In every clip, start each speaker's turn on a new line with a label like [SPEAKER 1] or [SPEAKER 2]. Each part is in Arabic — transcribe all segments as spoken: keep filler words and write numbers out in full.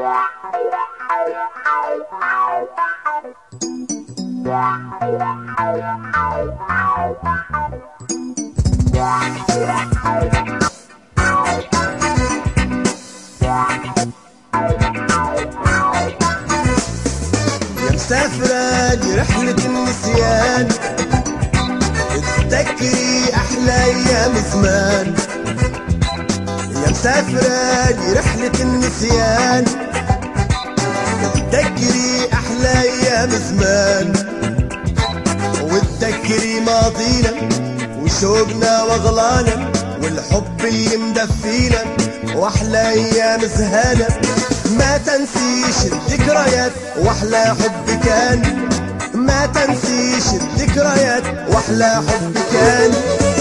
[SPEAKER 1] يا مسافرة دي رحلة النسيان، اتذكري أحلى أيام زمان. يا مسافرة دي رحلة النسيان، اتذكري أحلى أيام زمان. واتذكري ماضينا وشوقنا وأغلانا والحب اللي مدفينا وأحلى أيام زهانا. ما تنسيش الذكريات واحلى حب كان، ما تنسيش الذكريات واحلى حب كان.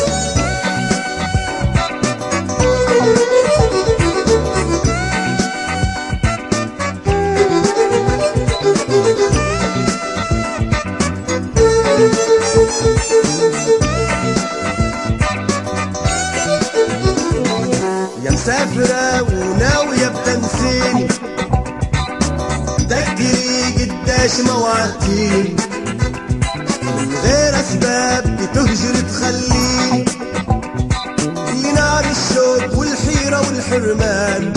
[SPEAKER 1] يا مسافرة وناوية بتنسيني، تذكري قداش ما وعدتيني، من غير اسباب بتهجر تخليني في نار الشوق والحيرة والحرمان.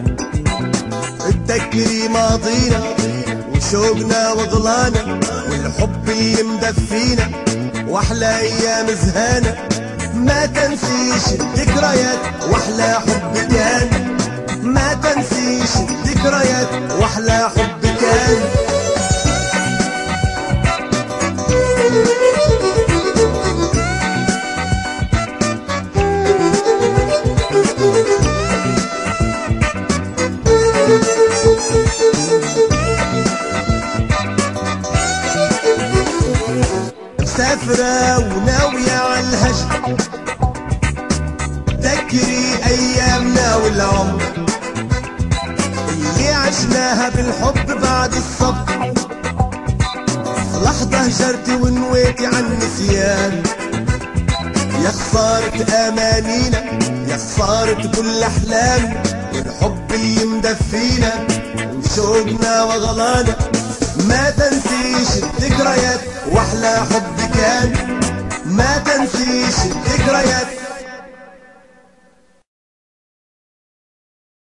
[SPEAKER 1] تذكري ماضينا وشوقنا وغلانا والحب اللي مدفينا واحلى ايام زهانا. ما تنسيش الذكريات واحلى حب كان، ما تنسيش الذكريات واحلى حب كان. مسافرة وناوية على الهجر، تذكري أيامنا والعمر اللي عشناها بالحب بعد الصبر. في لحظة هجرتي ونويتي عن النسيان. يا خسارة أمانينا، يا خسارة كل أحلامنا والحب اللي مدفينا وشوقنا وغلانا. ما تنسيش الذكريات واحلى حب كان، ما تنسيش الذكريات